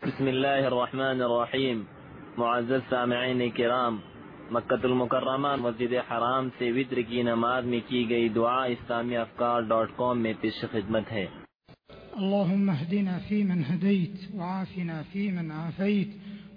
بسم الله الرحمن الرحیم. معزز سامعین کرام، مکہ المکرمہ مسجد حرام سے وتر کی نماز میں کی گئی دعا اسلامی افکار.com میں پیش خدمت ہے۔ اللهم اهدنا فيمن هديت، وعافنا فيمن عافيت،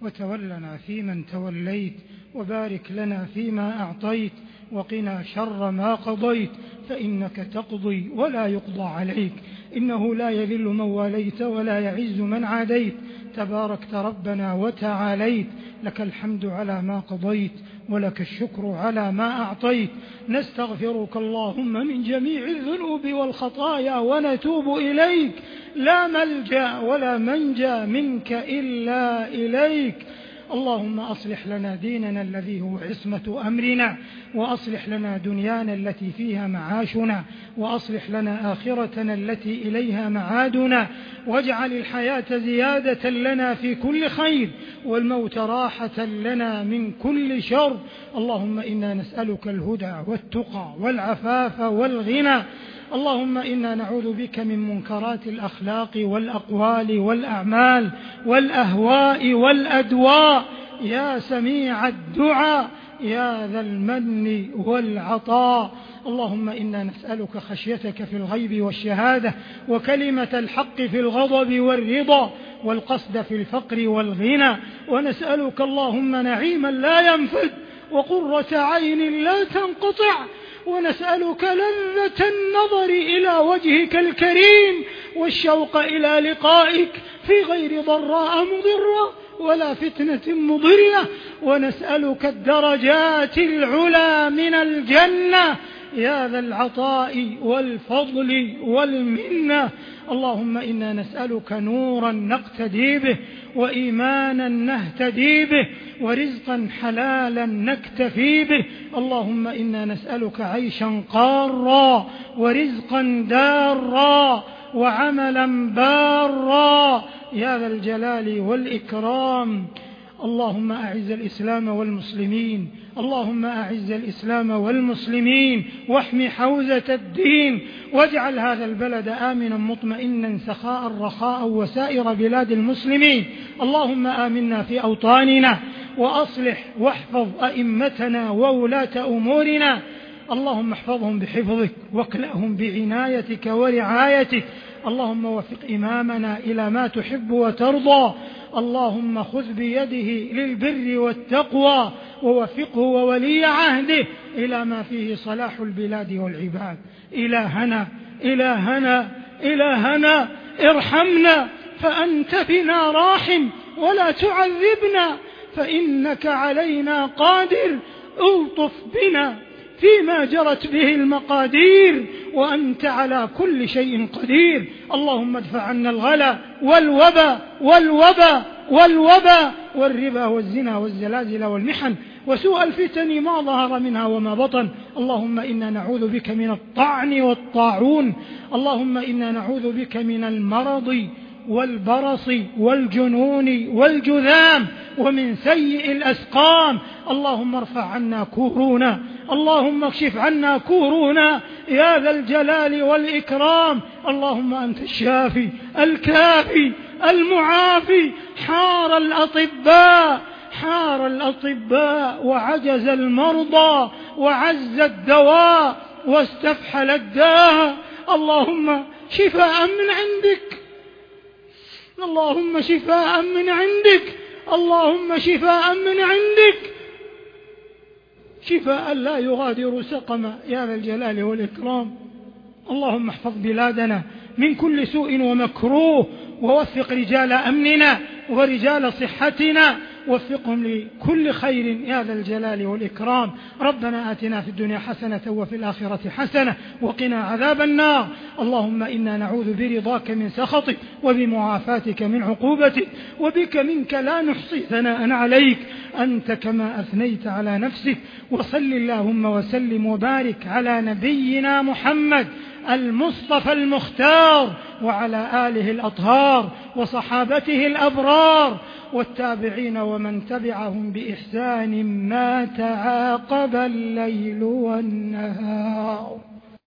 وتولنا فيمن توليت، وبارك لنا فيما أعطيت، وقنا شر ما قضيت، فإنك تقضي ولا يقضى عليك، إنه لا يذل من واليت ولا يعز من عاديت، تباركت ربنا وتعاليت، لك الحمد على ما قضيت ولك الشكر على ما أعطيت. نستغفرك اللهم من جميع الذنوب والخطايا ونتوب إليك، لا ملجأ ولا منجى منك إلا إليك. اللهم أصلح لنا ديننا الذي هو عصمة أمرنا، وأصلح لنا دنيانا التي فيها معاشنا، وأصلح لنا آخرتنا التي إليها معادنا، واجعل الحياة زيادة لنا في كل خير، والموت راحة لنا من كل شر. اللهم إنا نسألك الهدى والتقى والعفاف والغنى. اللهم إنا نعوذ بك من منكرات الأخلاق والأقوال والأعمال والأهواء والأدواء، يا سميع الدعاء يا ذا المن والعطاء. اللهم إنا نسألك خشيتك في الغيب والشهادة، وكلمة الحق في الغضب والرضا، والقصد في الفقر والغنى، ونسألك اللهم نعيما لا ينفد، وقرة عين لا تنقطع، ونسألك لذة النظر إلى وجهك الكريم، والشوق إلى لقائك في غير ضراء مضرة ولا فتنة مضلة، ونسألك الدرجات العلى من الجنة يا ذا العطاء والفضل والمنة. اللهم إنا نسألك نورا نقتدي به، وإيمانا نهتدي به، ورزقا حلالا نكتفي به. اللهم إنا نسألك عيشا قارا، ورزقا دارا، وعملا بارا يا ذا الجلال والإكرام. اللهم أعز الإسلام والمسلمين، اللهم أعز الإسلام والمسلمين، واحم حوزة الدين، واجعل هذا البلد آمنا مطمئنا سخاء رخاء وسائر بلاد المسلمين. اللهم آمنا في أوطاننا، وأصلح واحفظ أئمتنا وولاة أمورنا. اللهم احفظهم بحفظك، واكلأهم بعنايتك ورعايتك. اللهم وفق إمامنا إلى ما تحب وترضى. اللهم خذ بيده للبر والتقوى، ووفقه وولي عهده إلى ما فيه صلاح البلاد والعباد. إلهنا إلهنا إلهنا ارحمنا، فأنت بنا راحم، ولا تعذبنا فإنك علينا قادر. الطف بنا فيما جرت به المقادير، وأنت على كل شيء قدير. اللهم ادفع عنا الغلا والوبا والربا والزنا والزلازل والمحن وسوء الفتن ما ظهر منها وما بطن. اللهم إنا نعوذ بك من الطعن والطاعون. اللهم إنا نعوذ بك من المرض والبرص والجنون والجذام، ومن سيء الأسقام. اللهم ارفع عنا كورونا، اللهم اكشف عنا كورونا يا ذا الجلال والإكرام. اللهم أنت الشافي الكافي المعافي. حار الأطباء وعجز المرضى، وعز الدواء واستفحل الداء. اللهم شفاء من عندك، اللهم شفاء من عندك، اللهم شفاء من عندك، شفاء لا يغادر سقما يا ذا الجلال والإكرام. اللهم احفظ بلادنا من كل سوء ومكروه، ووفق رجال أمننا ورجال صحتنا، وفقهم لكل خير يا ذا الجلال والإكرام. ربنا آتنا في الدنيا حسنة وفي الآخرة حسنة وقنا عذاب النار. اللهم إنا نعوذ برضاك من سخطك، وبمعافاتك من عقوبتك، وبك منك لا نحصي ثناء عليك، أنت كما أثنيت على نفسك. وصل اللهم وسلم وبارك على نبينا محمد المصطفى المختار، وعلى آله الأطهار، وصحابته الأبرار، والتابعين ومن تبعهم بإحسان ما تعاقب الليل والنهار.